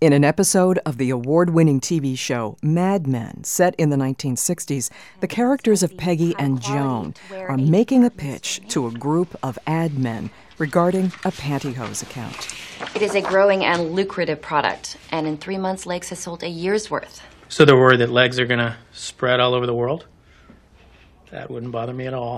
In an episode of the award-winning TV show Mad Men, set in the 1960s, the characters of Peggy and Joan are making a pitch to a group of ad men regarding a pantyhose account. It is a growing and lucrative product, and in 3 months, Legs has sold a year's worth. So they're worried that Legs are going to spread all over the world? That wouldn't bother me at all.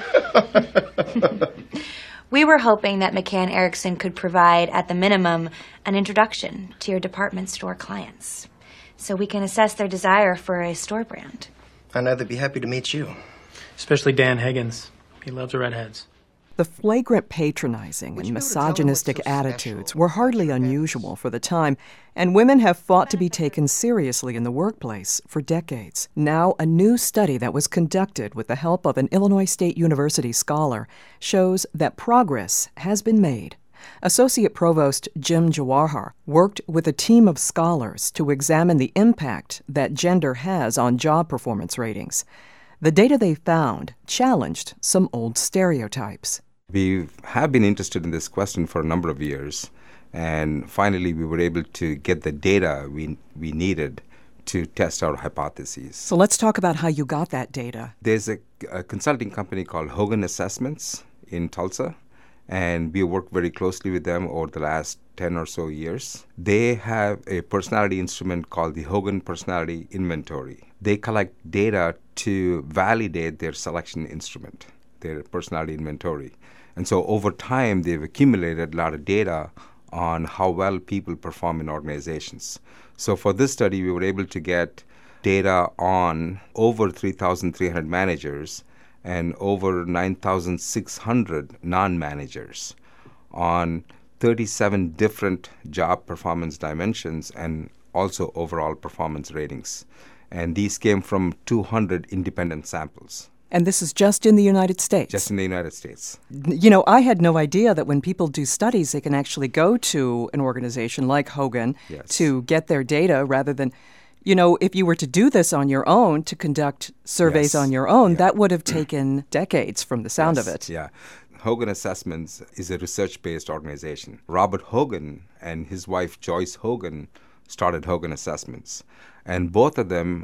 We were hoping that McCann Erickson could provide, at the minimum, an introduction to your department store clients, so we can assess their desire for a store brand. I'd either be happy to meet you. Especially Dan Higgins. He loves redheads. The flagrant patronizing and misogynistic attitudes were hardly unusual for the time, and women have fought to be taken seriously in the workplace for decades. Now, a new study that was conducted with the help of an Illinois State University scholar shows that progress has been made. Associate Provost Jim Jawahar worked with a team of scholars to examine the impact that gender has on job performance ratings. The data they found challenged some old stereotypes. We have been interested in this question for a number of years, and finally we were able to get the data we needed to test our hypotheses. So let's talk about how you got that data. There's a consulting company called Hogan Assessments in Tulsa, and we worked very closely with them over the last 10 or so years. They have a personality instrument called the Hogan Personality Inventory. They collect data to validate their selection instrument, their personality inventory. And so over time, they've accumulated a lot of data on how well people perform in organizations. So for this study, we were able to get data on over 3,300 managers and over 9,600 non-managers on 37 different job performance dimensions and also overall performance ratings. And these came from 200 independent samples. And this is just in the United States? Just in the United States. You know, I had no idea that when people do studies, they can actually go to an organization like Hogan to get their data rather than, you know, if you were to do this on your own, to conduct surveys on your own, that would have taken decades from the sound of it. Yeah. Hogan Assessments is a research-based organization. Robert Hogan and his wife Joyce Hogan started Hogan Assessments. And both of them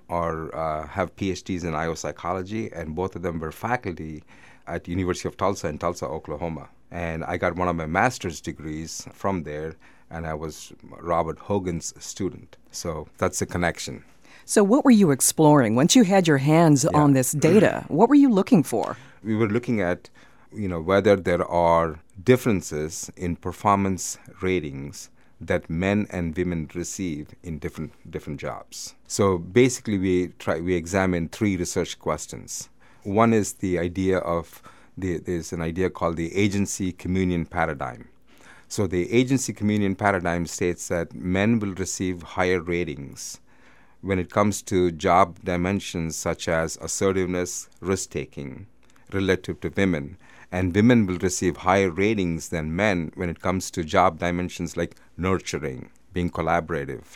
have PhDs in IO psychology, and both of them were faculty at University of Tulsa in Tulsa, Oklahoma. And I got one of my master's degrees from there, and I was Robert Hogan's student. So that's the connection. So what were you exploring? Once you had your hands on this data, what were you looking for? We were looking at, whether there are differences in performance ratings that men and women receive in different jobs. So basically, we examine three research questions. One is the idea of there's an idea called the agency communion paradigm. So the agency communion paradigm states that men will receive higher ratings when it comes to job dimensions such as assertiveness, risk-taking, relative to women. And women will receive higher ratings than men when it comes to job dimensions like nurturing, being collaborative,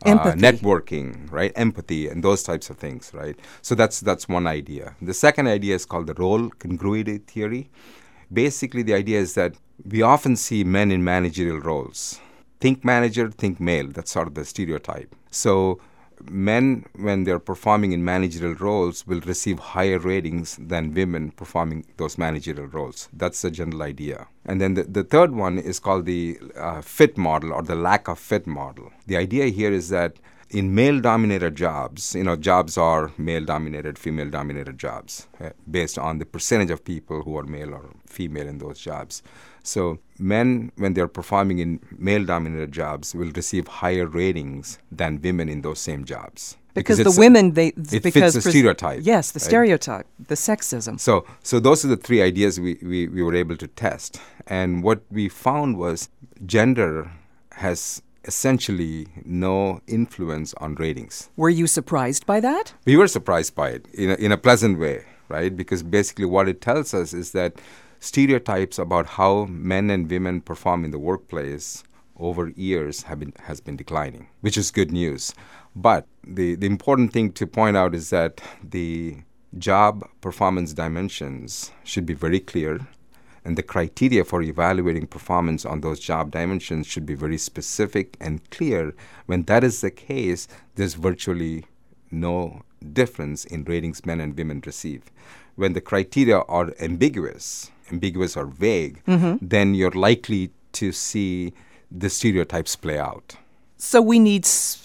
networking, right? Empathy, and those types of things, right? So that's one idea. The second idea is called the role congruity theory. Basically, the idea is that we often see men in managerial roles. Think manager, think male. That's sort of the stereotype. So men, when they're performing in managerial roles, will receive higher ratings than women performing those managerial roles. That's the general idea. And then the third one is called the fit model, or the lack of fit model. The idea here is that in male-dominated jobs, jobs are male-dominated, female-dominated jobs, based on the percentage of people who are male or female in those jobs. So men, when they're performing in male-dominated jobs, will receive higher ratings than women in those same jobs. Because the women, it fits the stereotype. Yes, the stereotype, the sexism. So those are the three ideas we were able to test. And what we found was gender has essentially no influence on ratings. Were you surprised by that? We were surprised by it in a pleasant way, right? Because basically what it tells us is that stereotypes about how men and women perform in the workplace over years has been declining, which is good news. But the important thing to point out is that the job performance dimensions should be very clear, And the criteria for evaluating performance on those job dimensions should be very specific and clear. When that is the case, there's virtually no difference in ratings men and women receive. When the criteria are ambiguous or vague, then you're likely to see the stereotypes play out. So we need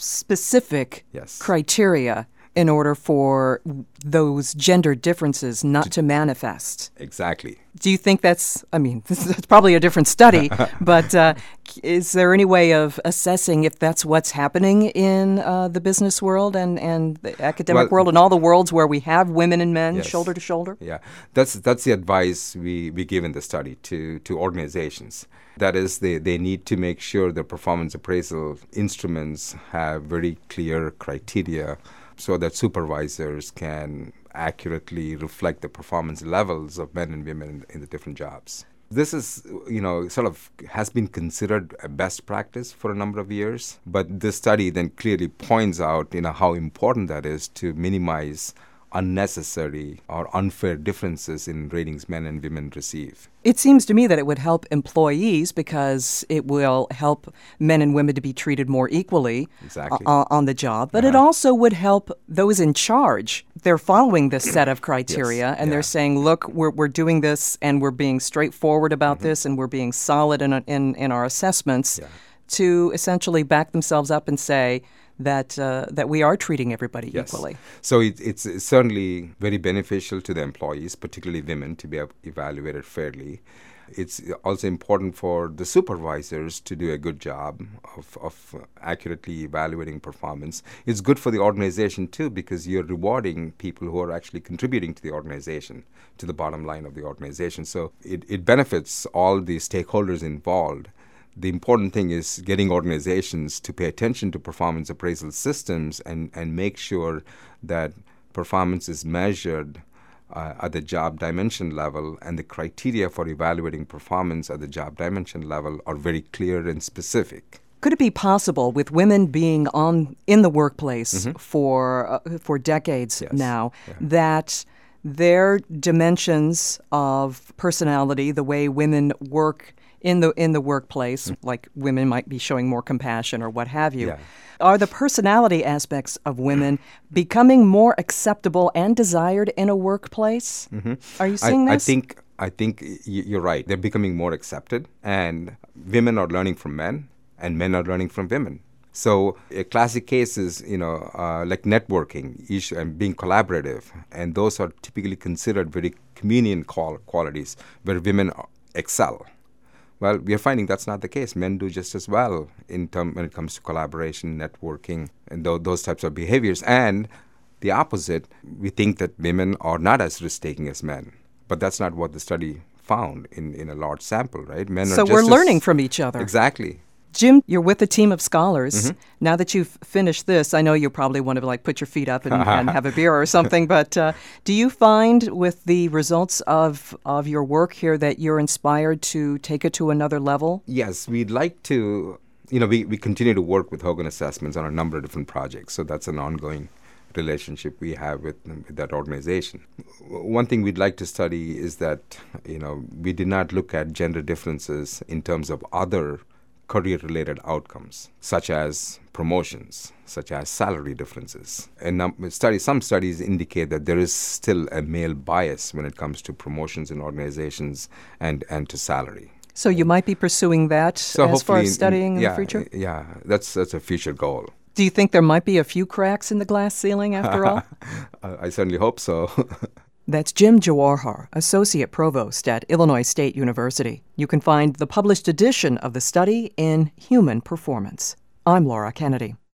specific Yes. criteria in order for those gender differences not to manifest. Exactly. Do you think that's probably a different study, but is there any way of assessing if that's what's happening in the business world and the academic world and all the worlds where we have women and men Yes. shoulder to shoulder? Yeah, that's the advice we give in the study to organizations. That is, they need to make sure the performance appraisal instruments have very clear criteria so that supervisors can accurately reflect the performance levels of men and women in the different jobs. This is, sort of has been considered a best practice for a number of years, but this study then clearly points out, how important that is to minimize unnecessary or unfair differences in ratings men and women receive. It seems to me that it would help employees because it will help men and women to be treated more equally Exactly. on the job. But it also would help those in charge. They're following this set of criteria Yes. and they're Yeah. saying, look, we're doing this and we're being straightforward about this and we're being solid in our assessments to essentially back themselves up and say that we are treating everybody equally. So it's certainly very beneficial to the employees, particularly women, to be evaluated fairly. It's also important for the supervisors to do a good job of accurately evaluating performance. It's good for the organization, too, because you're rewarding people who are actually contributing to the organization, to the bottom line of the organization. So it benefits all the stakeholders involved. The important thing is getting organizations to pay attention to performance appraisal systems and make sure that performance is measured at the job dimension level, and the criteria for evaluating performance at the job dimension level are very clear and specific. Could it be possible, with women being in the workplace for decades now, that their dimensions of personality, the way women work in the workplace, like women might be showing more compassion or what have you, are the personality aspects of women becoming more acceptable and desired in a workplace? Are you seeing this? I think you're right. They're becoming more accepted, and women are learning from men, and men are learning from women. So a classic case is, like networking and being collaborative, and those are typically considered very communion qualities where women excel. Well, we are finding that's not the case. Men do just as well when it comes to collaboration, networking, and those types of behaviors. And the opposite, we think that women are not as risk-taking as men. But that's not what the study found in a large sample, right? Men are so just we're as learning from each other. Exactly. Jim, you're with a team of scholars. Now that you've finished this, I know you probably want to put your feet up and have a beer or something, but do you find with the results of your work here that you're inspired to take it to another level? Yes, we'd like to, we continue to work with Hogan Assessments on a number of different projects, so that's an ongoing relationship we have with that organization. One thing we'd like to study is that, we did not look at gender differences in terms of other career-related outcomes, such as promotions, such as salary differences. And some studies indicate that there is still a male bias when it comes to promotions in organizations and to salary. So you might be pursuing that as far as studying in the future? Yeah, that's a future goal. Do you think there might be a few cracks in the glass ceiling after all? I certainly hope so. That's Jim Jawahar, Associate Provost at Illinois State University. You can find the published edition of the study in Human Performance. I'm Laura Kennedy.